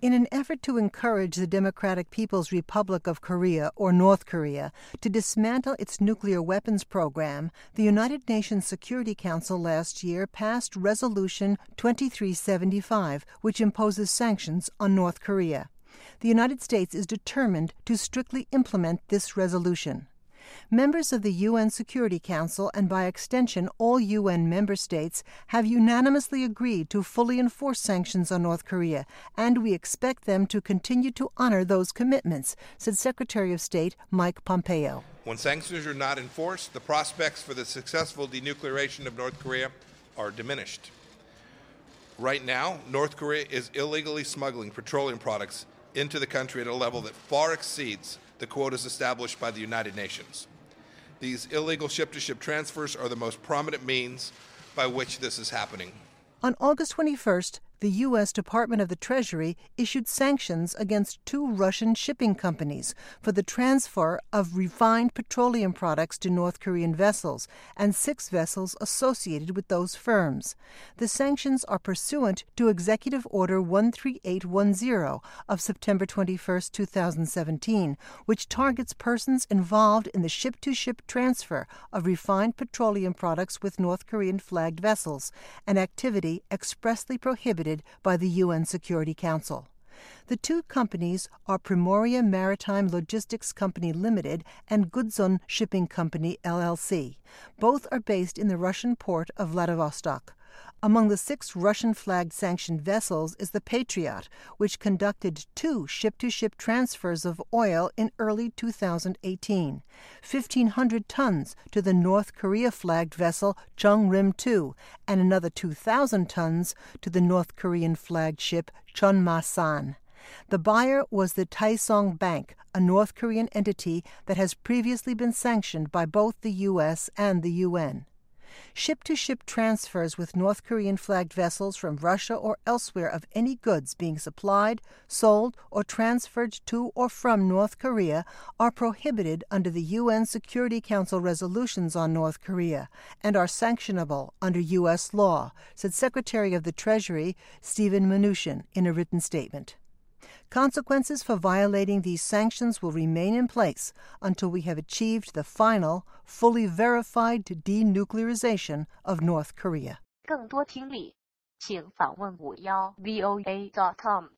In an effort to encourage the Democratic People's Republic of Korea, or North Korea, to dismantle its nuclear weapons program, the United Nations Security Council last year passed Resolution 2375, which imposes sanctions on North Korea. The United States is determined to strictly implement this resolution. Members of the UN Security Council, and by extension all UN member states, have unanimously agreed to fully enforce sanctions on North Korea, and we expect them to continue to honor those commitments, said Secretary of State Mike Pompeo. When sanctions are not enforced, the prospects for the successful denuclearization of North Korea are diminished. Right now, North Korea is illegally smuggling petroleum products into the country at a level that far exceeds the quotas established by the United Nations. These illegal ship-to-ship transfers are the most prominent means by which this is happening. On August 21st, the U.S. Department of the Treasury issued sanctions against 2 Russian shipping companies for the transfer of refined petroleum products to North Korean vessels and 6 vessels associated with those firms. The sanctions are pursuant to Executive Order 13810 of September 21, 2017, which targets persons involved in the ship-to-ship transfer of refined petroleum products with North Korean flagged vessels, an activity expressly prohibited by the UN Security Council. The 2 companies are Primoria Maritime Logistics Company Limited and Goodzone Shipping Company LLC. Both are based in the Russian port of Vladivostok. Among the 6 Russian-flagged sanctioned vessels is the Patriot, which conducted 2 ship-to-ship transfers of oil in early 2018, 1,500 tons to the North Korea-flagged vessel Chungrim-2, and another 2,000 tons to the North Korean-flagged ship Chonma-san. The buyer was the Taesong Bank, a North Korean entity that has previously been sanctioned by both the U.S. and the UN. Ship-to-ship transfers with North Korean-flagged vessels from Russia or elsewhere of any goods being supplied, sold, or transferred to or from North Korea are prohibited under the UN Security Council resolutions on North Korea and are sanctionable under U.S. law, said Secretary of the Treasury Steven Mnuchin in a written statement. Consequences for violating these sanctions will remain in place until we have achieved the final, fully verified denuclearization of North Korea. 更多听力，请访问51voa.com。